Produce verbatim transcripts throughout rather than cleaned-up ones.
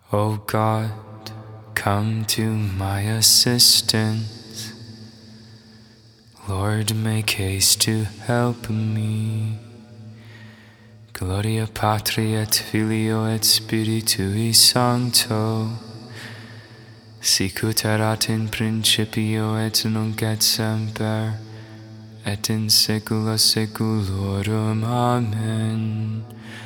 O God, come to my assistance. Lord, make haste to help me. Gloria Patri et Filio et Spiritui Sancto, sicut erat in principio et nunc et semper, et in saecula saeculorum. Amen.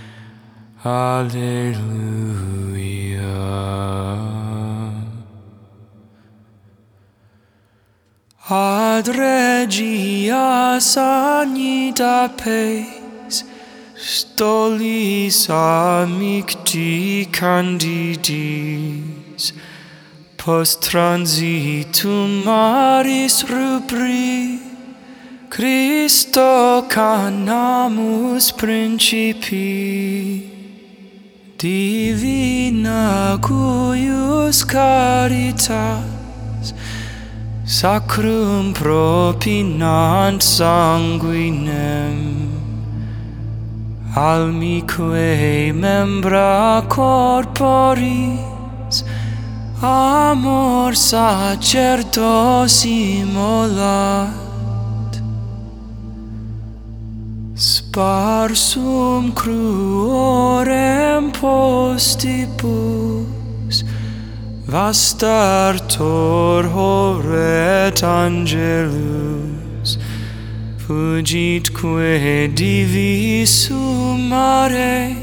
Alleluia. Ad regia sancta pes, stolis amicti candidis, post transitum maris rubri, Christo canamus principi, divina cuius caritas sacrum propinant sanguinem, almique membra corporis amor sacerdosi molat, sparsum cruorem postibus vastartor horet angelus, fugitque divisum mare,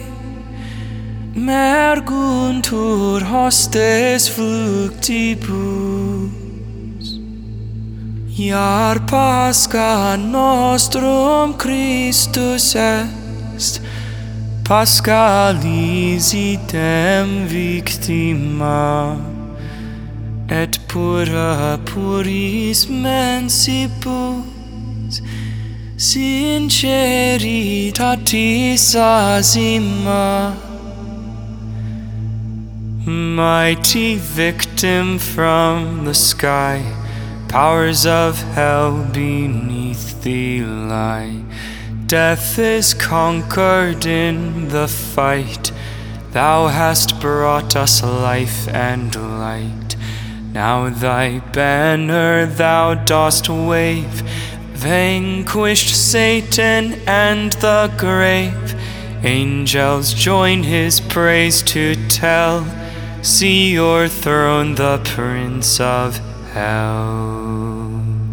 merguntur hostes fluctibus. Iar Pascha nostrum Christus est, Paschalis idem victima, et pura puris mensibus sinceritatis asima. Mighty victim from the sky, powers of hell beneath thee lie. Death is conquered in the fight. Thou hast brought us life and light. Now thy banner thou dost wave, vanquished Satan and the grave. Angels join his praise to tell, see your throne the Prince of Hell.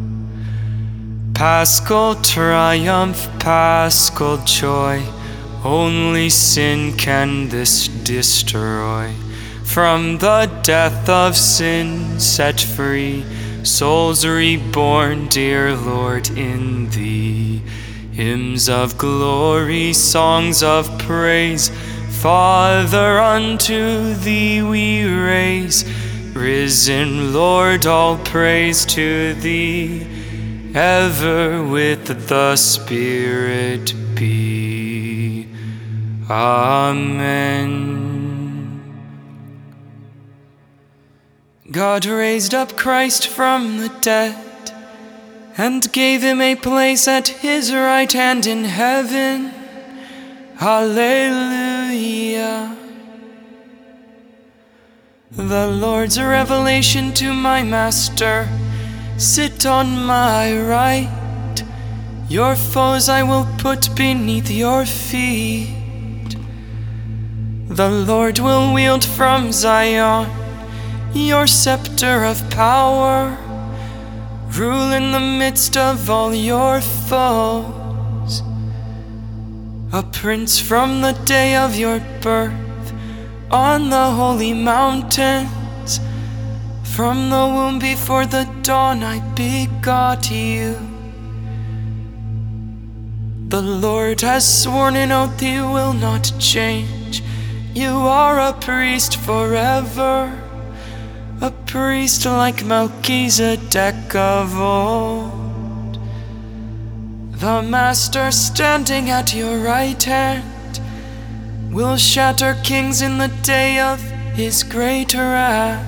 Paschal triumph, paschal joy, only sin can this destroy. From the death of sin set free, souls reborn, dear Lord, in thee. Hymns of glory, songs of praise, Father, unto thee we raise. Risen Lord, all praise to thee, ever with the Spirit be. Amen. God raised up Christ from the dead, and gave him a place at his right hand in heaven. Alleluia. The Lord's revelation to my master, sit on my right. Your foes I will put beneath your feet. The Lord will wield from Zion your scepter of power, rule in the midst of all your foes. A prince from the day of your birth, on the holy mountains, from the womb before the dawn I begot you. The Lord has sworn an oath he will not change. You are a priest forever, a priest like Melchizedek of old. The Master standing at your right hand will shatter kings in the day of his great wrath.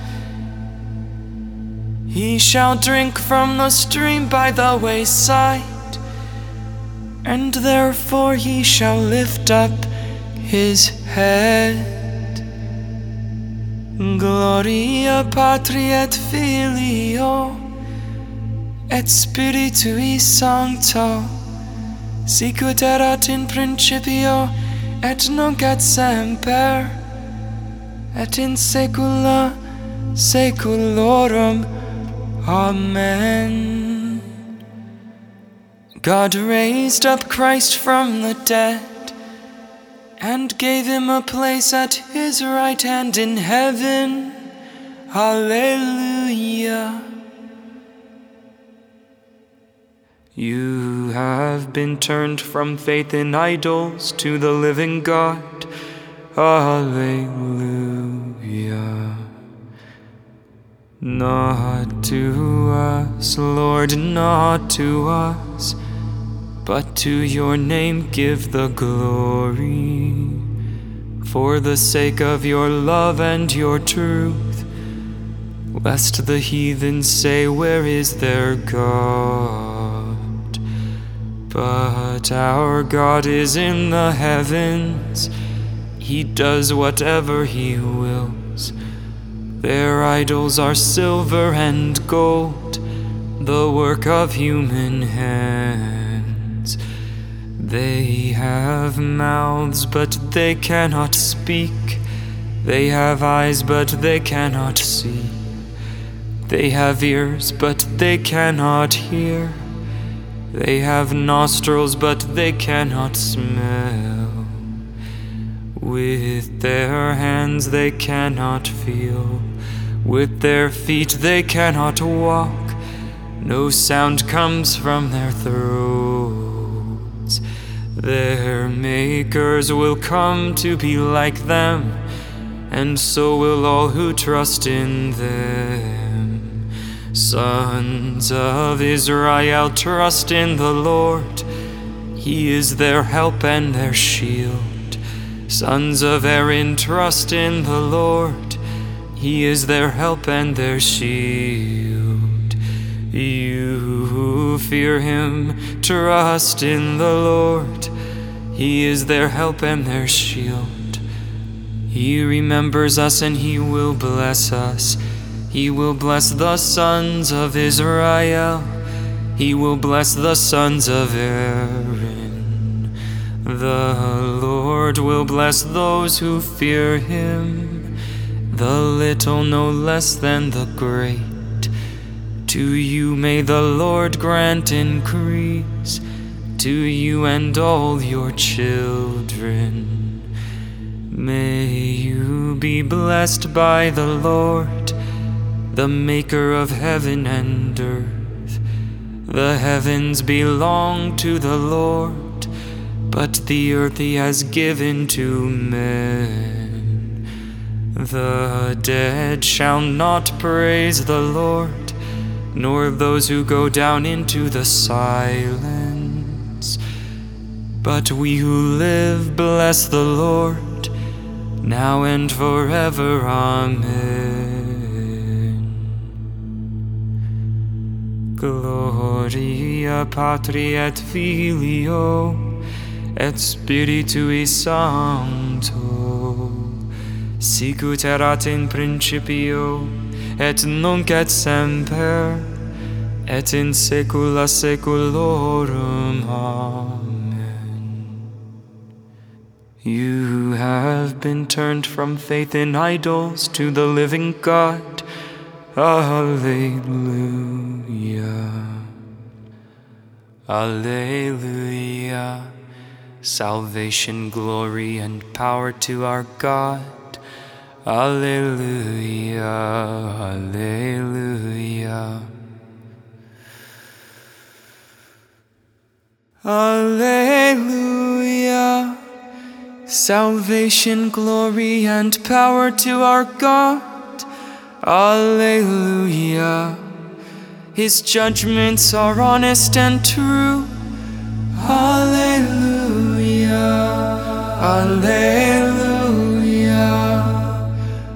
He shall drink from the stream by the wayside, and therefore he shall lift up his head. Gloria Patri et Filio et Spiritui Sancto, sicut erat in principio et nunc et semper et in saecula saeculorum. Amen. God raised up Christ from the dead and gave him a place at his right hand in heaven. Alleluia. You have been turned from faith in idols to the living God. Alleluia. Not to us, Lord, not to us, but to your name give the glory, for the sake of your love and your truth, lest the heathen say, where is their God? But our God is in the heavens, he does whatever he wills. Their idols are silver and gold, the work of human hands. They have mouths, but they cannot speak. They have eyes, but they cannot see. They have ears, but they cannot hear. They have nostrils, but they cannot smell. With their hands they cannot feel. With their feet they cannot walk. No sound comes from their throats. Their makers will come to be like them, and so will all who trust in them. Sons of Israel, trust in the Lord. He is their help and their shield. Sons of Aaron, trust in the Lord. He is their help and their shield. You who fear him, trust in the Lord. He is their help and their shield. He remembers us and he will bless us. He will bless the sons of Israel. He will bless the sons of Aaron. The Lord will bless those who fear him, the little no less than the great. To you may the Lord grant increase, to you and all your children. May you be blessed by the Lord, the maker of heaven and earth. The heavens belong to the Lord, but the earth he has given to men. The dead shall not praise the Lord, nor those who go down into the silence. But we who live bless the Lord, now and forever. Amen. Gloria Patri et Filio et Spiritui Sancto, sicut erat in principio, et nunc et semper, et in saecula saeculorum. Amen. You have been turned from faith in idols to the living God. Alleluia. Alleluia. Salvation, glory, and power to our God. Alleluia, alleluia. Alleluia. Salvation, glory, and power to our God. Alleluia. His judgments are honest and true. Alleluia, alleluia,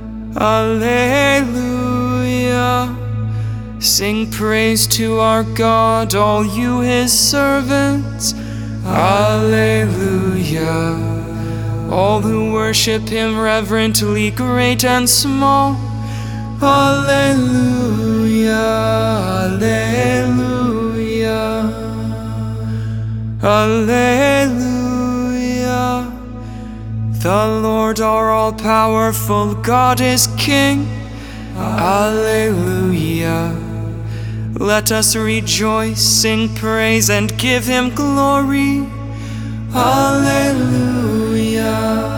alleluia. Sing praise to our God, all you his servants. Alleluia, all who worship him reverently, great and small. Alleluia, Alleluia, Alleluia. The Lord our all-powerful God is King. Alleluia. Let us rejoice, sing praise, and give him glory. Alleluia,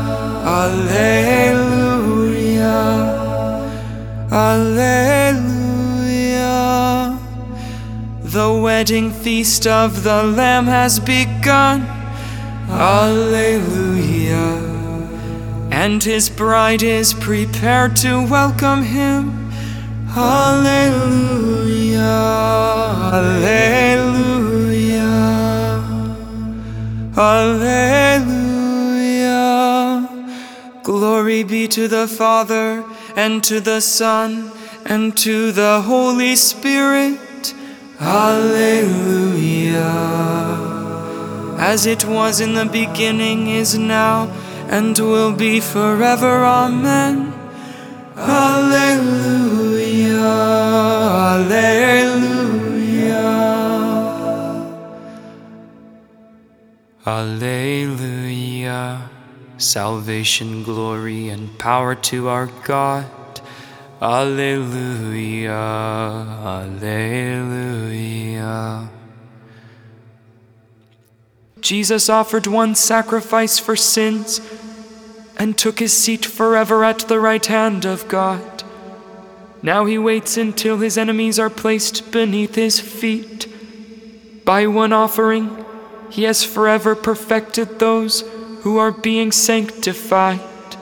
Alleluia, Alleluia. The wedding feast of the Lamb has begun. Alleluia. And his bride is prepared to welcome him. Alleluia, Alleluia, Alleluia. Glory be to the Father, and to the Son, and to the Holy Spirit. Alleluia. As it was in the beginning, is now, and will be forever. Amen. Alleluia, Alleluia, Alleluia. Salvation, glory, and power to our God. Alleluia, Alleluia. Jesus offered one sacrifice for sins and took his seat forever at the right hand of God. Now he waits until his enemies are placed beneath his feet. By one offering, he has forever perfected those who are being sanctified.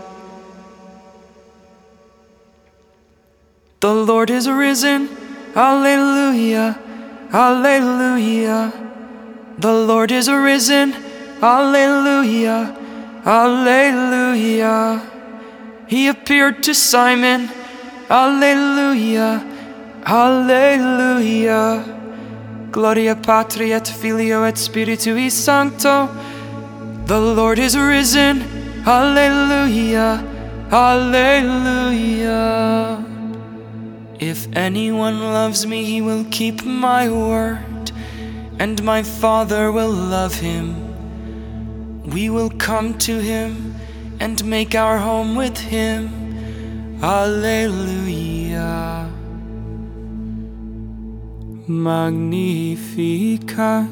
The Lord is risen. Alleluia, Alleluia. The Lord is risen. Alleluia, Alleluia. He appeared to Simon. Alleluia, Alleluia. Gloria Patri et Filio et Spiritui Sancto. The Lord is risen. Alleluia, Alleluia. If anyone loves me, he will keep my word, and my Father will love him. We will come to him and make our home with him. Alleluia. Magnificat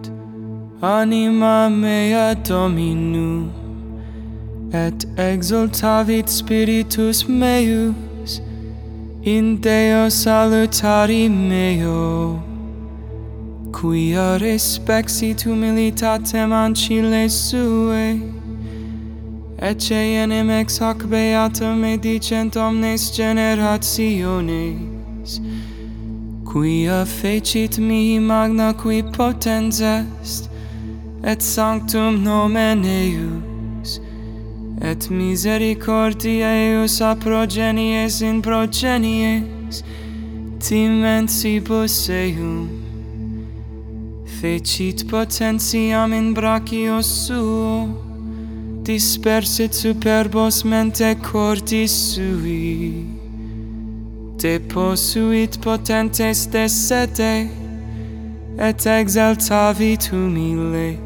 anima mea Dominum, et exultavit spiritus meus in Deo salutari meo, quia respexit humilitatem ancile suae, ecce enim ex hoc beatum edicent omnes generationes, quia fecit mihi magna qui potens est, et sanctum nomen eius, et misericordia eius a progenies in progenies, timensibus eum, fecit potentiam in brachio suo, dispersit superbos mente cordis sui, deposuit potentes de sede, et exaltavit humiles,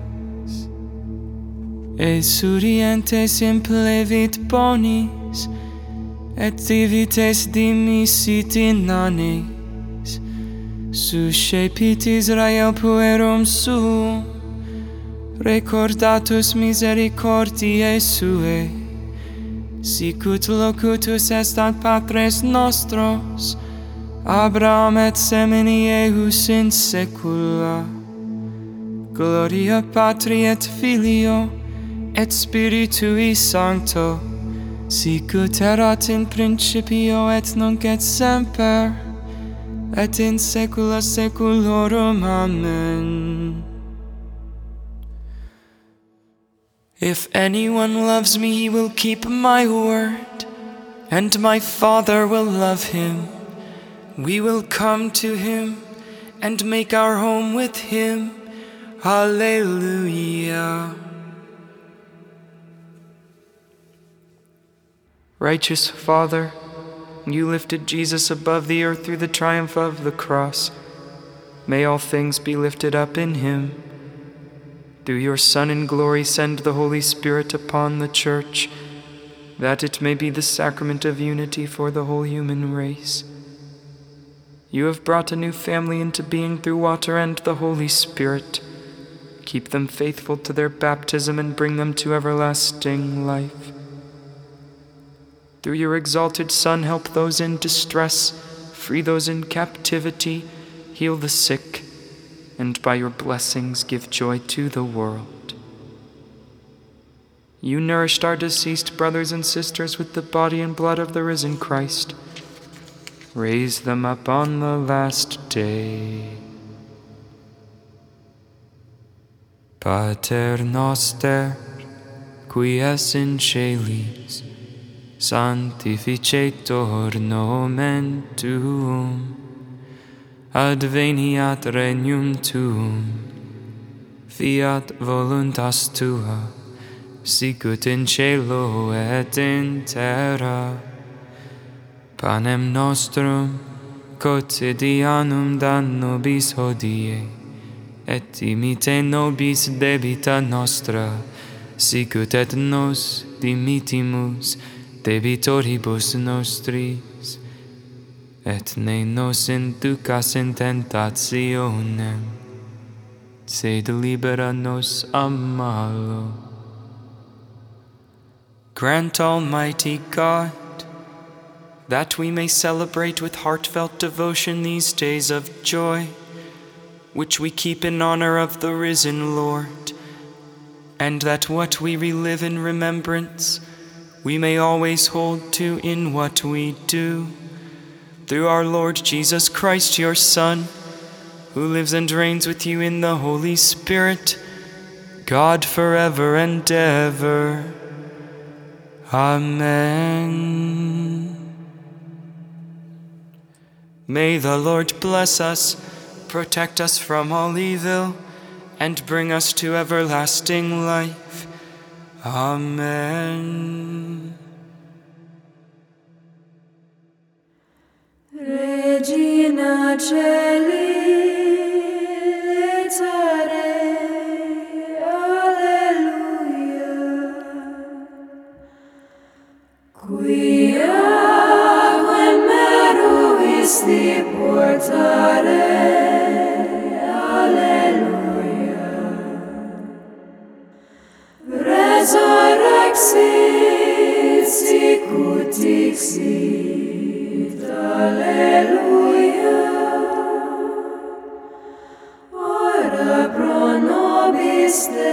esurientes implevit bonis, et divites dimisit inanes, suscepit Israel puerum suum, recordatus misericordiae suae, sicut locutus est ad patres nostros, Abraham et semini eius in saecula. Gloria Patri et Filio et Spiritui Sancto, sicut erat in principio et nunc et semper, et in saecula saeculorum. Amen. If anyone loves me, he will keep my word, and my Father will love him. We will come to him and make our home with him. Alleluia. Righteous Father, you lifted Jesus above the earth through the triumph of the cross. May all things be lifted up in him. Through your Son in glory, send the Holy Spirit upon the Church, that it may be the sacrament of unity for the whole human race. You have brought a new family into being through water and the Holy Spirit. Keep them faithful to their baptism and bring them to everlasting life. Through your exalted Son, help those in distress, free those in captivity, heal the sick, and by your blessings give joy to the world. You nourished our deceased brothers and sisters with the body and blood of the risen Christ. Raise them up on the last day. Pater noster, qui es in caelis, sanctificetur nomen tuum, adveniat regnum tuum, fiat voluntas tua, sicut in cielo et in terra. Panem nostrum quotidianum da nobis hodie, et dimite nobis debita nostra, sicut et nos dimitimus debitoribus nostris, et ne nos inducas in tentationem, sed libera nos a malo. Grant, Almighty God, that we may celebrate with heartfelt devotion these days of joy, which we keep in honor of the risen Lord, and that what we relive in remembrance we may always hold to in what we do. Through our Lord Jesus Christ, your Son, who lives and reigns with you in the Holy Spirit, God forever and ever. Amen. May the Lord bless us, protect us from all evil, and bring us to everlasting life. Amen. Regina Caeli, letare, alleluia. Quia quem meruisti portare, alleluia. Resurrexit sicut dixit, alleluia. Ora pro nobis Deo.